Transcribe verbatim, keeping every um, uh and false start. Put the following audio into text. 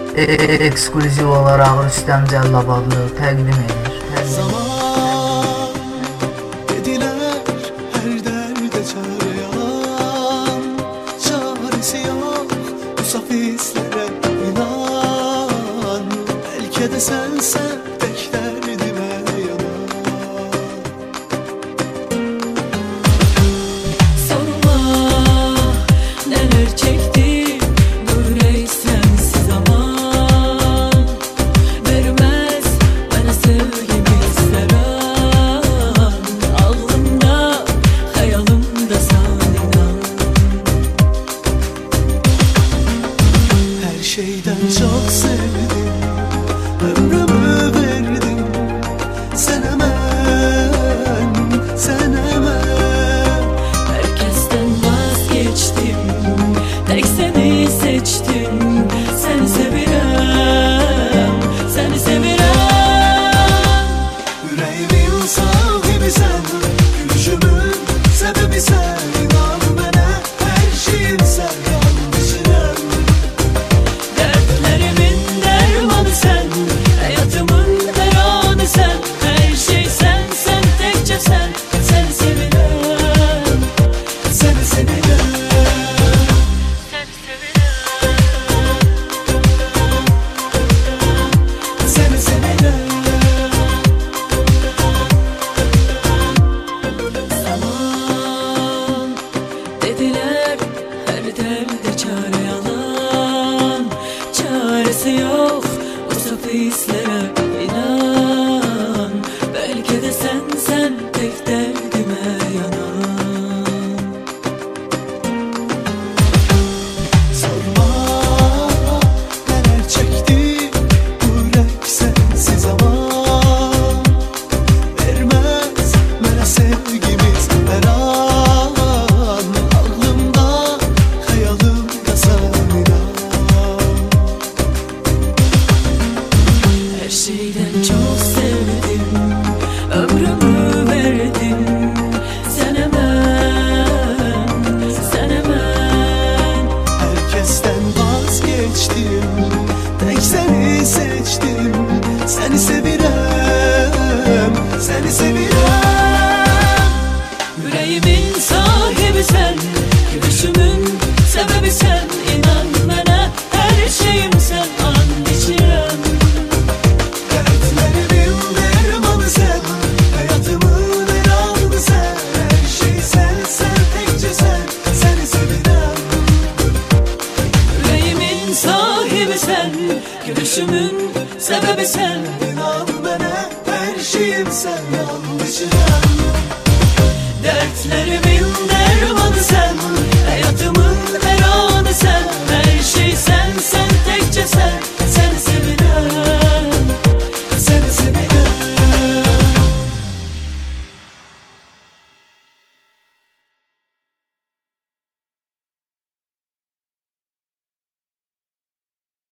ekskluziv olaraq Rüstəm Cəllabadlı təqdim edir. Zaman dediler her derde çare yalan, çaresi yok bu saf hislere inan. Belki de sensen tek derdime yanan. Sorma neler çektim, göreysen zaman vermez bana sevgimiz veren. Aklımda hayalimde sen inan. Her şeyden çok sevdim, ömrümü verdim. Sen hemen, sen hemen. Herkesten vazgeçtim, tek seni seçtim. Seni sevirem, seni sevirem. Yüreğimin sahibi sen, gülüşümün sebebi sen. İnan bana her şeyim sen, yanlışım. Dertlerimin dermanı sen, hayatımın her anı sen. Her şey sen, sen tekçe sen. Seni sevirem, Seni seviyorum. seni sevirem. Seni seviyorum. Zaman dediler her derde çare yalan, çaresi yok o saf hislere inan. Belki de sen sen tek derdime yanan. Sorma neler çekti bu yürek sensiz zaman. Vermez bana sevgimiz her an. Aklımda hayalimde sen inan. Her şeyden çok sevdim, ömrümü verdim. Sen hemen, sen hemen. Herkesten vazgeçtim, tek seni seçtim. Seni sevirem, seni sevirem. Yüreğimin sahibi sen, gülüşümün sebebi sen. İnan bana her şeyim sen, and içirem. Dertlerimin dermanı sen, hayatımın her anı sen. Her şey sen, sen tekçe sen, seni sevirem. Yüreğimin sahibi sen, gülüşümün sebebi sen. İnan bana her şeyim sen, yanlışım. Dertlerimin dermanı sen, hayatımın